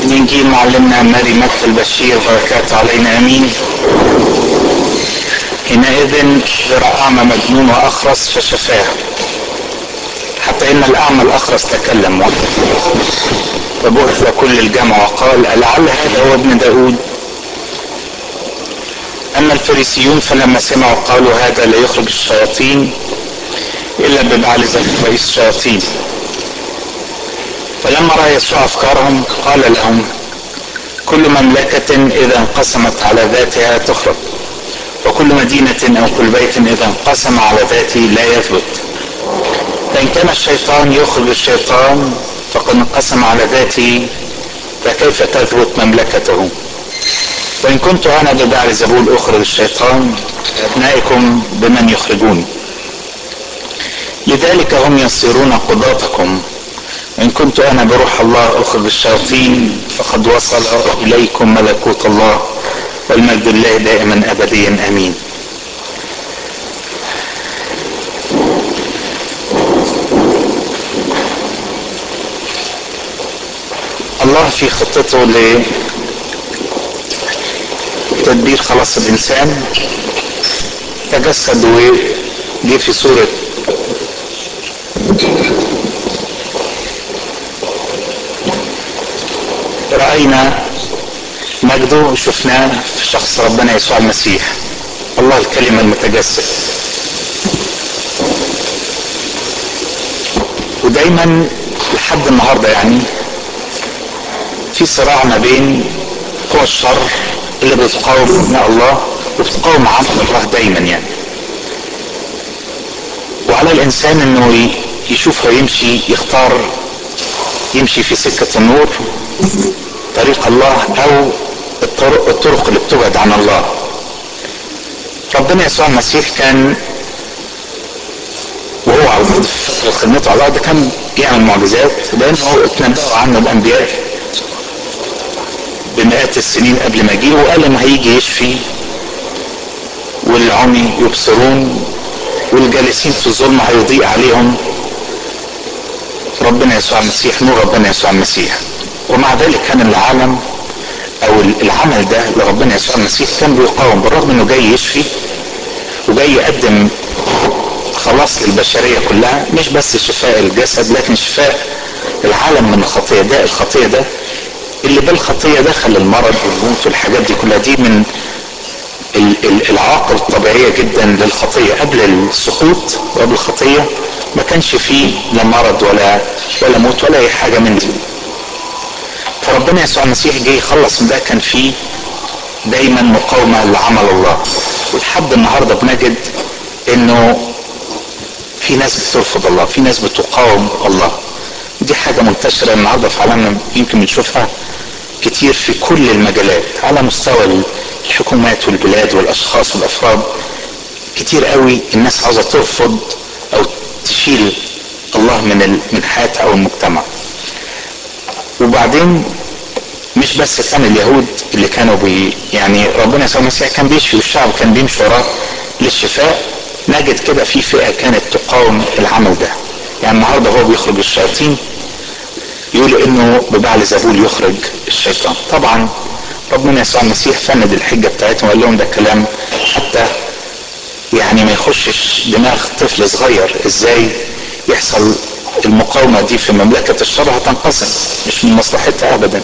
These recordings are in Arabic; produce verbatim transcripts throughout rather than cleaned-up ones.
الإنجيل معلمنا ماري مكة البشير بركات علينا امين. حينئذ رأى أعمى مجنون وأخرس فشفاه، حتى إن الأعمى الأخرس تكلم فبعث كل الجمع وقال ألعل هذا هو ابن داود؟ أما الفريسيون فلما سمعوا قالوا هذا لا يخرج الشياطين إلا ببعلزبول رئيس الشياطين. فلما رأى يسوع أفكارهم قال لهم كل مملكة إذا انقسمت على ذاتها تخرب، وكل مدينة أو كل بيت إذا انقسم على ذاته لا يثبت. فإن كان الشيطان يخرج الشيطان فقد انقسم على ذاته، فكيف تثبت مملكته؟ وإن كنت أنا ببعلزبول أخرج الشيطان أبنائكم بمن يخرجون؟ لذلك هم يصيرون قضاتكم. إن كنت أنا بروح الله أخرج الشياطين فقد وصل إليكم ملكوت الله، والمجد لله دائما أبديا آمين. الله في خطته لتدبير خلاص الإنسان تجسد وجه في صورة رأينا مجده وشفناه في شخص ربنا يسوع المسيح، الله الكلمة المتجسد. ودايما لحد النهارده يعني في صراع ما بين قوى الشر اللي بتقاوم الله وبتقاوم عمل الله دايما يعني، وعلى الانسان انه يشوف ويمشي، يختار يمشي في سكة النور طريق الله او الطرق, الطرق اللي بتبعد عن الله. ربنا يسوع المسيح كان وهو على الارض في فترة خدمته على الارض كان بيعمل معجزات، لانه اتنبأوا عنه الانبياء بمئات السنين قبل ما يجي، وقال انه هيجي يشفي والعمي يبصرون والجالسين في الظلم هيضيء عليهم ربنا يسوع المسيح، نور ربنا يسوع المسيح. ومع ذلك كان العالم او العمل ده لربنا يسوع المسيح كان بيقاوم، بالرغم انه جاي يشفي وجاي يقدم خلاص للبشرية كلها، مش بس شفاء الجسد لكن شفاء العالم من الخطية. ده الخطية ده اللي بالخطية دخل المرض والموت والحاجات دي كلها، دي من العواقب الطبيعية جدا للخطية. قبل السقوط وقبل الخطية ما كانش فيه لا مرض ولا ولا موت ولا اي حاجة من دي. فربنا يسوع المسيح جه يخلص من ده، كان فيه دايما مقاومة لعمل الله. ولحد النهاردة بنجد انه في ناس بترفض الله، في ناس بتقاوم الله. دي حاجة منتشرة النهاردة في عالمنا، يمكن بنشوفها كتير في كل المجالات على مستوى الحكومات والبلاد والاشخاص والافراد. كتير قوي الناس عاوزة ترفض او تشيل الله من من حياتها او المجتمع. وبعدين مش بس كان اليهود اللي كانوا بي يعني ربنا يسوع المسيح كان بيشفي والشعب كان بيمشي وراه للشفاء، نجد كده في فئة كانت تقاوم العمل ده. يعني النهارده هو بيخرج الشياطين، يقول انه ببعلزبول يخرج الشيطان. طبعا ربنا يسوع المسيح فند الحجة بتاعتهم وقال لهم ده كلام حتى يعني ما يخشش دماغ طفل صغير. ازاي يحصل المقاومة دي في مملكة الشر؟ هتنقسم، مش من مصلحتها ابدا.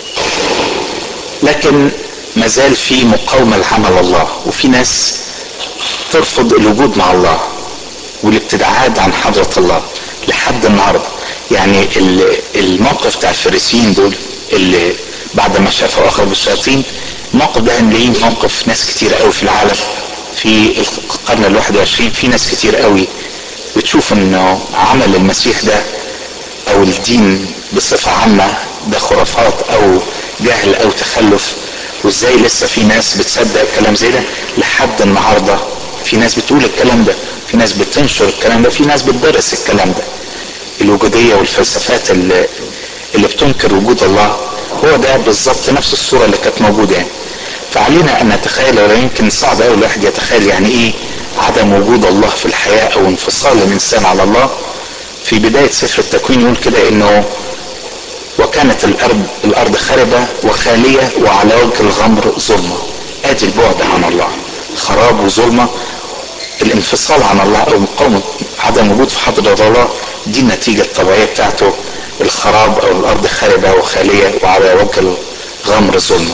لكن ما زال في مقاومة لعمل الله، وفي ناس ترفض الوجود مع الله والابتعاد عن حضرة الله لحد النهارده. يعني الموقف بتاع الفريسيين دول اللي بعد ما شافوا اخرج الشياطين، الموقف ده هنلاقيه موقف ناس كتير قوي في العالم في القرن الواحد وعشرين. في ناس كتير قوي بتشوف انه عمل المسيح ده او الدين بصفة عامة ده خرافات او جهل او تخلف، وازاي لسه في ناس بتصدق الكلام زي ده لحد النهارده. في ناس بتقول الكلام ده، في ناس بتنشر الكلام ده، في ناس بتدرس الكلام ده. الوجودية والفلسفات اللي, اللي بتنكر وجود الله، هو ده بالظبط نفس الصورة اللي كانت موجودة يعني. فعلينا ان نتخيل، ولا يمكن صعب قوي الواحد يتخيل يعني ايه عدم وجود الله في الحياة او انفصال الانسان على الله. في بداية سفر التكوين يقول كده انه وكانت الارض الارض خربة وخالية وعلى وجه الغمر ظلمة. ادي البعد عن الله، خراب وظلمة. الانفصال عن الله او مقاومة عدم وجود في حضرة الله دي النتيجة الطبيعية بتاعته، الخراب او الارض خربة وخالية وعلى وجه الغمر ظلمة.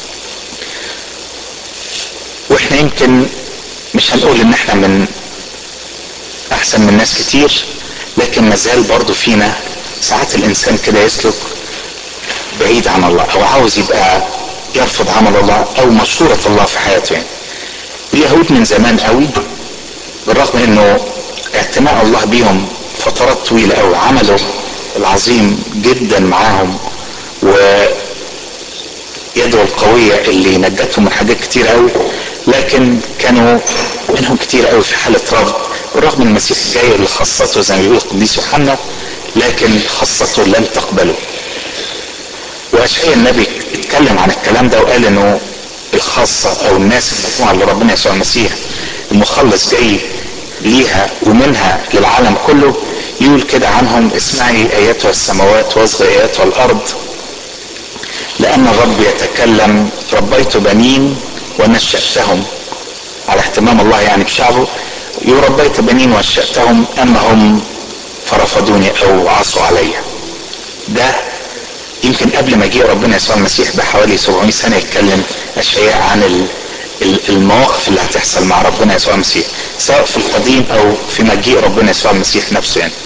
واحنا يمكن مش هنقول ان احنا من احسن من ناس كتير، لكن مازال برضو فينا ساعات الانسان كده يسلك بعيد عن الله او عاوز يبقى يرفض عمل الله او مشورة الله في حياته. يعني اليهود من زمان قوي بالرغم انه اعتناء الله بيهم فترات طويلة قوي، عمله العظيم جدا معاهم ويده القوية اللي نجتهم من حاجات كتير قوي، لكن كانوا منهم كتير قوي في حالة رفض. بالرغم ان المسيح جاي اللي خاصته زي ما بيقول القديس يوحنا، لكن خاصته لم تقبله. واشعياء النبي اتكلم عن الكلام ده وقال انه الخاصة او الناس المجموعة اللي ربنا يسوع المسيح المخلص جاي ليها ومنها للعالم كله، يقول كده عنهم: اسمعي ايتها السماوات واصغي ايتها الارض، لان الرب يتكلم، ربيت بنين ونشأتهم. على اهتمام الله يعني بشعبه، يقول ربيت بنين ونشأتهم اما هم فرفضوني او عصوا علي. ده يمكن قبل ما جاء ربنا يسوع المسيح بحوالي سبعمائة سنة يتكلم اشعياء عن المواقف اللي هتحصل مع ربنا يسوع المسيح، سواء في القديم او في مجيء ربنا يسوع المسيح نفسه. يعني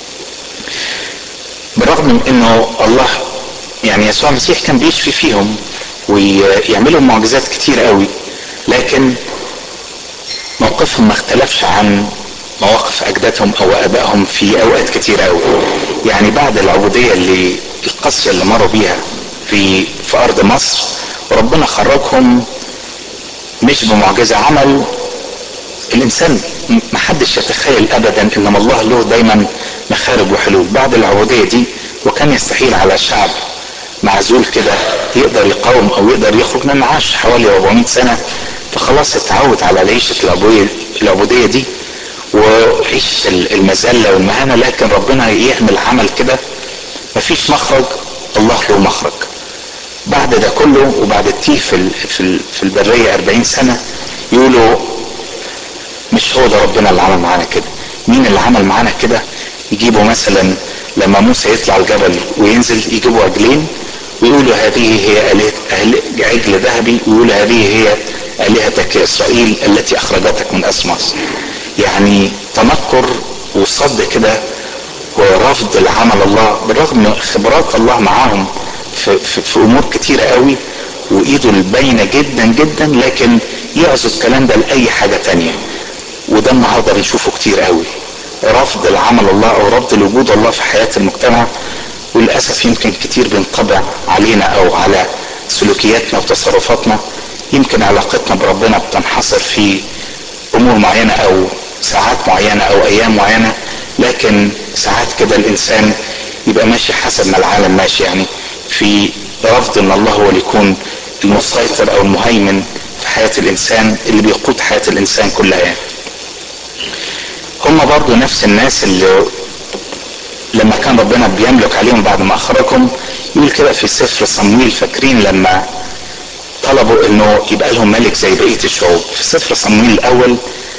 بالرغم من انه الله يعني يسوع المسيح كان بيشفي فيهم ويعملوا معجزات كتير قوي، لكن موقفهم ما اختلفش عن مواقف اجدادهم او ابائهم في اوقات كتير قوي. يعني بعد العبودية اللي القاسية اللي مروا بيها في في ارض مصر، وربنا خرجهم مش بمعجزة، عمل الانسان محدش يتخيل ابدا ان الله له دايما مخارج وحلول. بعد العبودية دي وكان يستحيل على شعب معزول كده يقدر يقاوم او يقدر يخرج، من عاش حوالي أربعمائة سنة، فخلاص اتعود على عيشة العبودية دي وعيشة المذلة والمهانة. لكن ربنا يعمل عمل كده مفيش مخرج، الله له مخرج. بعد ده كله وبعد التيه في في البرية أربعين سنة، يقولوا مش هو ده ربنا اللي عمل معانا كده. مين اللي عمل معانا كده؟ يجيبوا مثلا لما موسى يطلع الجبل وينزل يجيبوا عجلين ويقولوا هذه هي آلهة عجل ذهبي، ويقولوا هذه هي آلهتك يا إسرائيل التي أخرجتك من أرض مصر. يعني تنكر وصد كده ورفض العمل الله، بالرغم من خبرات الله معاهم في, في, في امور كتيرة قوي وايده الباينة جدا جدا، لكن يعزو الكلام ده لاي حاجة تانية. وده النهارده بنشوفه كتير قوي، رفض العمل الله او رفض الوجود الله في حياة المجتمع. وللاسف يمكن كتير بينطبع علينا او على سلوكياتنا وتصرفاتنا. يمكن علاقتنا بربنا بتنحصر في امور معينة او ساعات معينة او ايام معينة، لكن ساعات كده الانسان يبقى ماشي حسب ما العالم ماشي، يعني في رفض ان الله هو اللي يكون المسيطر او المهيمن في حياة الانسان اللي بيقود حياة الانسان كلها. يعني هم برضو نفس الناس اللي لما كان ربنا بيملك عليهم بعد ما اخرجهم، يقول كده في سفر صمويل، فاكرين لما طلبوا انه يبقى لهم ملك زي بقية الشعوب؟ في سفر صمويل الاول.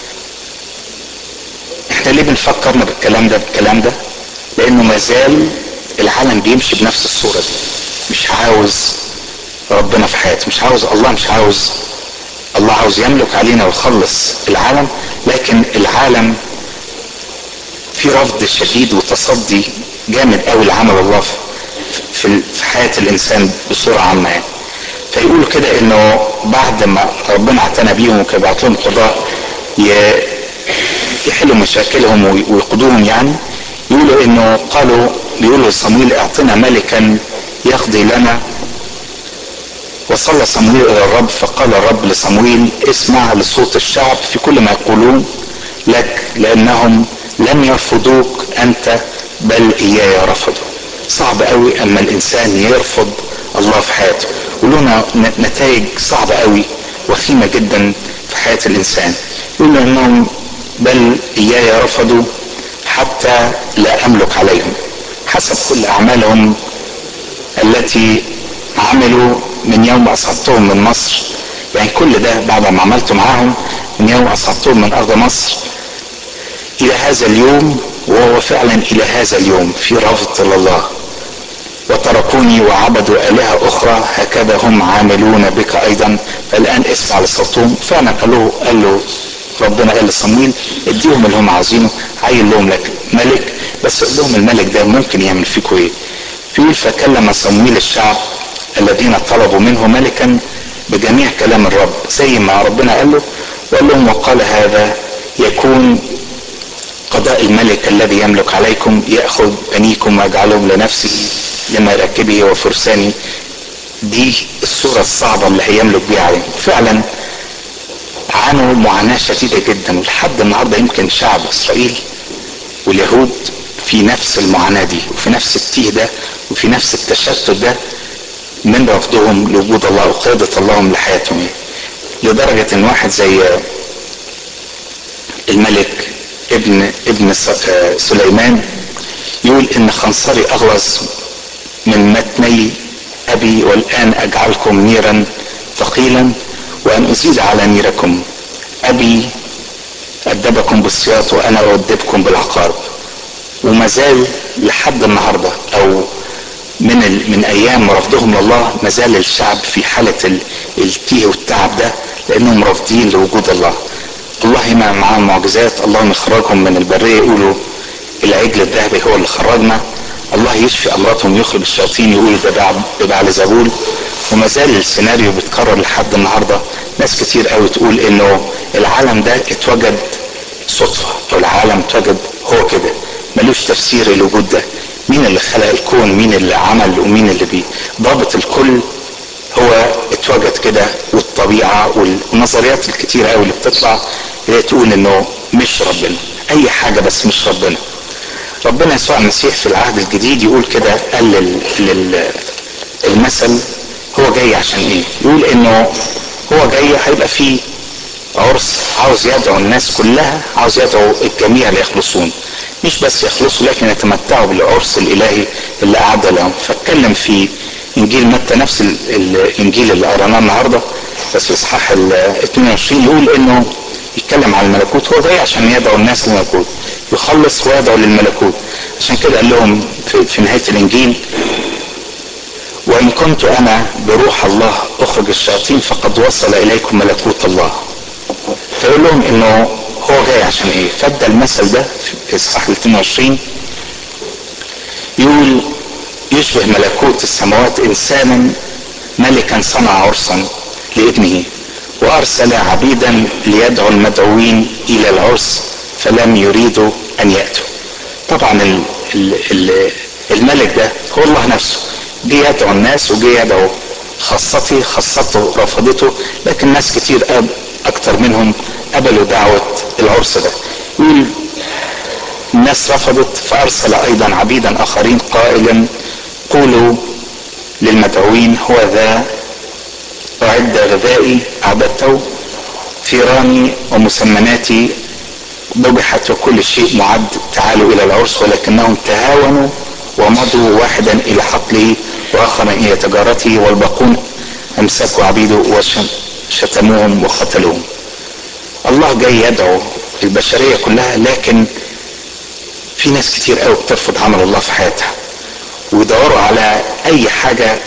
احنا ليه بنفكرنا بالكلام ده بالكلام ده لانه مازال العالم بيمشي بنفس الصورة دي، مش عاوز ربنا في حياته، مش عاوز الله، مش عاوز الله، عاوز يملك علينا ويخلص العالم، لكن العالم في رفض شديد وتصدي جامد قوي لعمل الله في في حياة الانسان بصورة عامة. يعني فيقولوا كده انه بعد ما ربنا اعتنى بيهم وكان بعت لهم قضاء يحلوا مشاكلهم ويقضوهم، يعني يقولوا انه قالوا بيقولوا صمويل اعطنا ملكا يقضي لنا. وصلى صمويل الى الرب فقال الرب لصمويل: اسمع لصوت الشعب في كل ما يقولون لك، لانهم لم يرفضوك انت بل اياي رفضوا. صعب قوي اما الانسان يرفض الله في حياته، ولنا نتائج صعبة قوي وخيمة جدا في حياة الانسان. يقولوا انهم بل اياي رفضوا حتى لا املك عليهم، حسب كل اعمالهم التي عملوا من يوم اصعدتهم من مصر، يعني كل ده بعد ما عملت معاهم من يوم اصعدتهم من ارض مصر الى هذا اليوم، وهو فعلا الى هذا اليوم في رفض لله، وتركوني وعبدوا آلهة أخرى، هكذا هم عاملون بك أيضا، فالآن اسمع لصوتهم. فعلا قال له قال له ربنا قال لصمويل اديهم اللي هم عايزينه، عين لهم لك ملك، بس قال لهم الملك ده ممكن يعمل فيكم ايه؟ فيقول فكلم صمويل الشعب الذين طلبوا منه ملكا بجميع كلام الرب زي ما ربنا قال له، وقال لهم وقال هذا يكون قضاء الملك الذي يملك عليكم، يأخذ بنيكم ويجعلهم لنفسه لمراكبه وفرسانه. دي الصورة الصعبة اللي هيملك بيها عليهم. فعلا عانوا معاناة شديدة جدا، ولحد النهاردة يمكن شعب إسرائيل واليهود في نفس المعاناة دي، وفي نفس التيه ده، وفي نفس التشتت ده من رفضهم لوجود الله وقيادة اللهم لحياتهم، لدرجة ان واحد زي الملك ابن ابن سليمان يقول ان خنصري اغلظ من متني ابي، والان اجعلكم نيرا ثقيلا وان ازيد على نيركم. ابي ادبكم بالسياط وانا اؤدبكم بالعقارب. وما زال لحد النهارده او من من ايام رفضهم لله ما زال الشعب في حاله التيه والتعب ده، لانهم رافضين لوجود الله. الله ما معاه معجزات، الله يخرجهم من البريه يقولوا العجل الذهبي هو اللي خرجنا، الله يشفي امراضهم يخرج الشياطين يقولوا ده ببعلزبول. وما زال السيناريو بيتكرر لحد النهارده. ناس كتير قوي تقول انه العالم ده اتوجد صدفه، او العالم اتوجد هو كده ملوش تفسير الوجود ده. مين اللي خلق الكون؟ مين اللي عمل؟ ومين اللي بيه ضابط الكل؟ هو اتوجد كده. والطبيعه والنظريات الكتيره قوي اللي بتطلع اللي تقول انه مش ربنا، اي حاجه بس مش ربنا. ربنا يسوع المسيح في العهد الجديد يقول كده، قال للمثل هو جاي عشان ايه؟ يقول انه هو جاي هيبقى فيه عرس، عاوز يدعو الناس كلها، عاوز يدعو الجميع ليخلصون، مش بس يخلصوا لكن يتمتعوا بالعرس الالهي اللي اعد لهم. فاتكلم في انجيل متى نفس الانجيل اللي قرأناه النهارده بس الاصحاح ال اثنين وعشرين، يقول انه يتكلم عن الملكوت، هو جاي عشان يدعو الناس للملكوت، يخلص ويدعو للملكوت. عشان كده قال لهم في, في نهايه الانجيل وان كنت انا بروح الله اخرج الشياطين فقد وصل اليكم ملكوت الله. فيقول لهم انه هو جاي عشان ايه؟ فادى المثل ده في اصحاح اثنين وعشرين يقول يشبه ملكوت السماوات انسانا ملكا صنع عرسا لابنه وارسل عبيدا ليدعو المدعوين الى العرس فلم يريدوا ان ياتوا. طبعا ال ال ال الملك ده هو الله نفسه، جه يدعو الناس وجه يدعو خاصتي، خاصته رفضته، لكن ناس كتير أب اكتر منهم قبلوا دعوة العرس ده. يقول الناس رفضت فارسل ايضا عبيدا اخرين قائلا قولوا للمدعوين هو ذا اعد غذائي اعددته، ثيراني ومسمناتي ذبحت وكل شيء معد، تعالوا الى العرس. ولكنهم تهاونوا ومضوا واحدا الى حقله واخرا الى تجارته، والباقون امسكوا عبيده وشتموهم وقتلوهم. الله جاي يدعو البشريه كلها، لكن في ناس كتير قوي بترفض عمل الله في حياتها ويدوروا على اي حاجه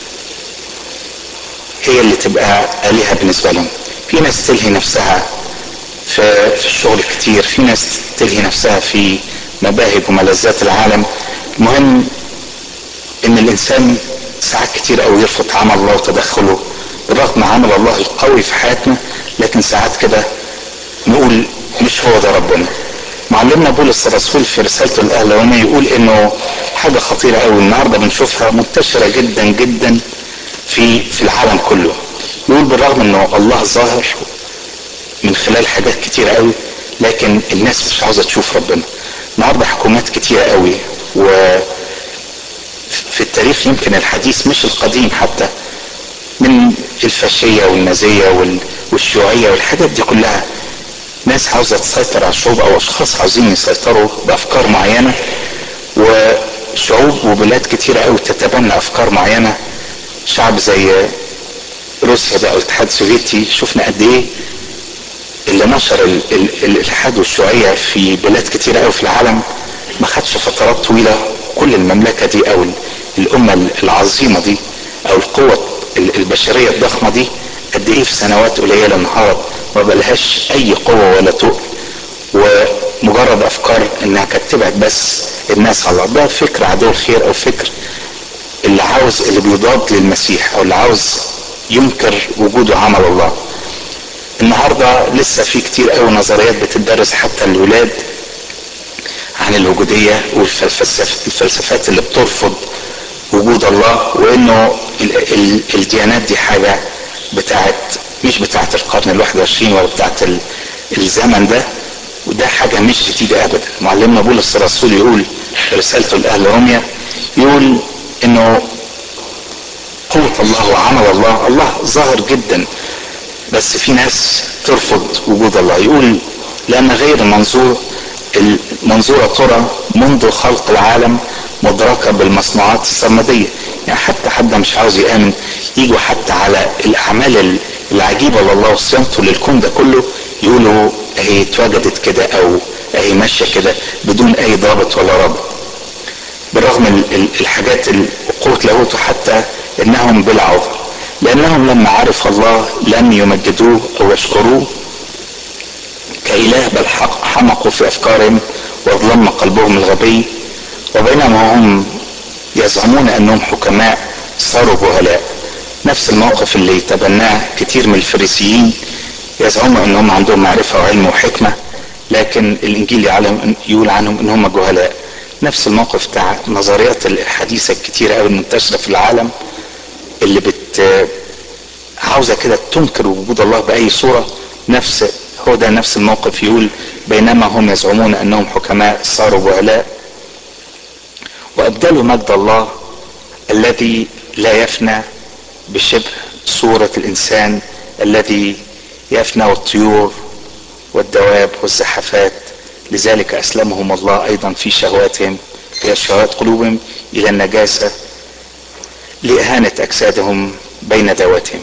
هي اللي تبقى آلهة بالنسبه لهم. في ناس تلهي نفسها في, في الشغل كتير، في ناس تلهي نفسها في مباهج وملذات العالم. المهم ان الانسان ساعات كتير قوي يرفض عمل الله وتدخله بالرغم عمل الله القوي في حياتنا، لكن ساعات كده نقول مش هو ده ربنا. معلمنا بولس الرسول في رسالته الاهلاويه يقول انه حاجه خطيره قوي النهارده بنشوفها منتشره جدا جدا في في العالم كله. يقول بالرغم انه الله ظاهر من خلال حاجات كتيره قوي، لكن الناس مش عاوزه تشوف ربنا. النهارده حكومات كتيره قوي، و في التاريخ يمكن الحديث مش القديم حتى، من الفاشيه والنازيه والشيوعيه والحاجات دي كلها، ناس عاوزه تسيطر على الشعوب او اشخاص عاوزين يسيطروا بافكار معينه، و شعوب وبلاد كتيرة قوي تتبنى افكار معينة. شعب زي روسيا بقى والاتحاد السوفيتي، شفنا قد ايه اللي نشر ال ال الالحاد والشيوعية في بلاد كتيرة قوي في العالم ما خدش فترات طويلة. كل المملكة دي او الامة العظيمة دي او القوة البشرية الضخمة دي قد ايه في سنوات قليلة انهارت، ما بلهاش اي قوة ولا تقل، ومجرد افكار انها كانت تبعد بس الناس على الله. ده فكر عدو الخير او فكر اللي عاوز اللي بيضاد للمسيح او اللي عاوز ينكر وجود وعمل الله. النهارده لسه في كتير قوي نظريات بتدرس حتى الولاد عن الوجوديه والفلسفات اللي بترفض وجود الله، وانه ال ال الديانات دي حاجه بتاعت مش بتاعت القرن الواحد وعشرين ولا بتاعت الزمن ده، وده حاجه مش جديده ابدا. معلمنا بولس الرسول يقول في رسالته لاهل روميا، يقول انه قوة الله وعمل الله، الله ظاهر جدا بس في ناس ترفض وجود الله. يقول لان غير المنظور المنظورة ترى منذ خلق العالم مدركة بالمصنوعات السرمدية. يعني حتى حد مش عاوز يآمن يجوا حتى على الاعمال العجيبة لله وصيانته للكون ده كله، يقولوا اهي اتوجدت كده او اهي ماشية كده بدون اي ضابط ولا رابط. بالرغم الحاجات قوة لاهوته حتى انهم بلا عذر، لانهم لما عرف الله لم يمجدوه او يشكروه كإله، بل حمقوا في افكارهم واظلم قلبهم الغبي، وبينما هم يزعمون انهم حكماء صاروا جهلاء. نفس الموقف اللي تبناه كتير من الفريسيين، يزعموا انهم عندهم معرفة وعلم وحكمة، لكن الانجيل يعلم يقول عنهم انهم جهلاء. نفس الموقف بتاع نظريات الحديثة الكتيرة قوي المنتشرة في العالم اللي بت عاوزة كده تنكر وجود الله بأي صورة، نفس هو ده نفس الموقف. يقول بينما هم يزعمون انهم حكماء صاروا جهلاء، وابدلوا مجد الله الذي لا يفنى بشبه صورة الانسان الذي يفنى، والطيور والدواب والزحفات. لذلك اسلمهم الله ايضا في شهواتهم، هي شهوات قلوبهم، الى النجاسة لإهانة اجسادهم بين ذواتهم.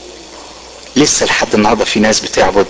لسه لحد النهارده في ناس بتعبد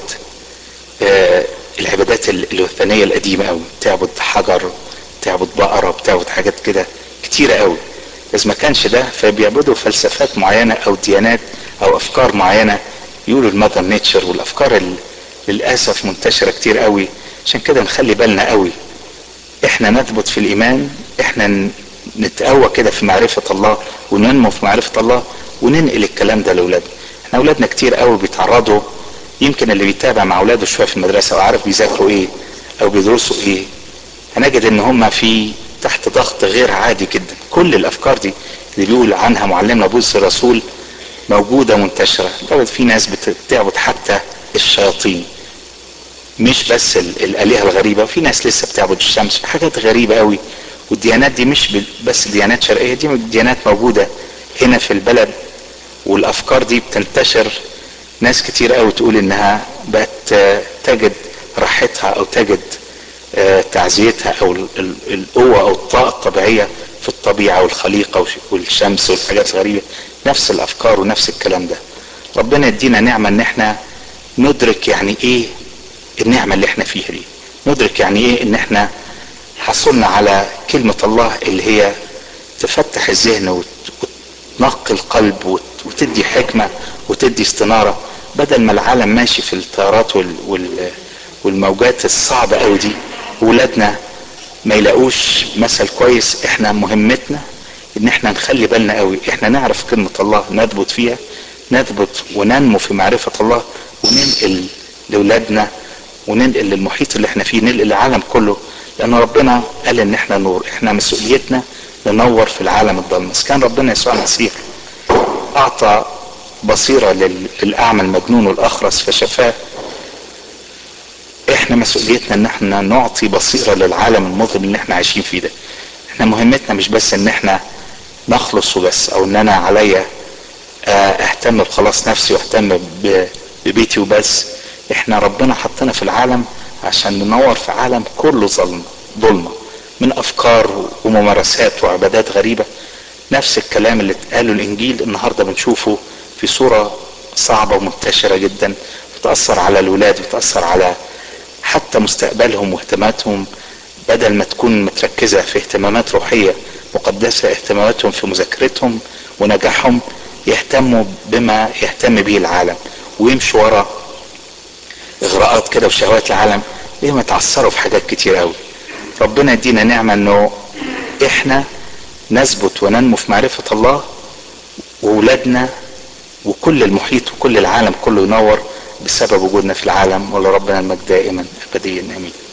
آه العبادات الوثنيه القديمه قوي، بتعبد حجر، بتعبد بقره، بتعبد حاجات كده كتيره قوي. اذا ما كانش ده فبيعبدوا فلسفات معينه او ديانات او افكار معينه، يقولوا المذر نيتشر، والافكار اللي للاسف منتشره كتير قوي. عشان كده نخلي بالنا قوي، احنا نثبت في الايمان، احنا نتقوى كده في معرفه الله وننمو في معرفه الله، وننقل الكلام ده لاولادنا. احنا اولادنا كتير قوي بيتعرضوا، يمكن اللي بيتابع مع اولاده شويه في المدرسه وعارف بيذاكروا ايه او بيدرسوا ايه، هنجد ان هم في تحت ضغط غير عادي جدا. كل الافكار دي اللي بيقول عنها معلمنا بولس الرسول موجوده منتشره، لدرجه في ناس بتعبد حتى الشياطين، مش بس الالهه الغريبه، وفي ناس لسه بتعبد الشمس، في حاجات غريبه قوي. والديانات دي مش بس ديانات شرقيه، دي ديانات موجوده هنا في البلد، والافكار دي بتنتشر. ناس كتير قوي تقول انها بقت تجد راحتها او تجد تعزيتها او القوة او الطاقة الطبيعية في الطبيعة والخليقة والشمس والحاجات الغريبة. نفس الافكار ونفس الكلام ده. ربنا يدينا نعمة ان احنا ندرك يعني ايه النعمة اللي احنا فيها دي، ندرك يعني ايه ان احنا حصلنا على كلمة الله اللي هي تفتح الذهن وتنقي القلب وتدي حكمة وتدي استنارة، بدل ما العالم ماشي في التيارات وال وال والموجات الصعبة قوي دي. ولادنا ما يلاقوش مثل كويس. احنا مهمتنا ان احنا نخلي بالنا قوي، احنا نعرف كلمة الله، نثبت فيها، نثبت وننمو في معرفة الله، وننقل لولادنا وننقل للمحيط اللي احنا فيه، ننقل للعالم كله. لان ربنا قال ان احنا نور، احنا مسؤوليتنا ننور في العالم الضلمة. كان ربنا يسوع المسيح اعطى بصيرة للاعمى المجنون والاخرس فشفاه، احنا مسؤوليتنا ان احنا نعطي بصيرة للعالم المظلم اللي احنا عايشين فيه ده. احنا مهمتنا مش بس ان احنا نخلص وبس، او ان انا عليا اهتم بخلاص نفسي واهتم ببيتي وبس. احنا ربنا حطنا في العالم عشان ننور في عالم كله ظلمة ظلمة، من افكار وممارسات وعبادات غريبة. نفس الكلام اللي اتقاله الانجيل النهاردة بنشوفه في صورة صعبة ومنتشرة جدا، بتأثر على الولاد، بتأثر على حتى مستقبلهم واهتماماتهم. بدل ما تكون متركزة في اهتمامات روحية مقدسة، اهتماماتهم في مذاكرتهم ونجاحهم، يهتموا بما يهتم به العالم ويمشوا ورا اغراءات كده وشهوات العالم، ليه ما يتعثروا في حاجات كتير قوي. ربنا يدينا نعمة انه احنا نثبت وننمو في معرفة الله، وولادنا وكل المحيط وكل العالم كله ينور بسبب وجودنا في العالم. ولربنا المجد دائما ابديا امين.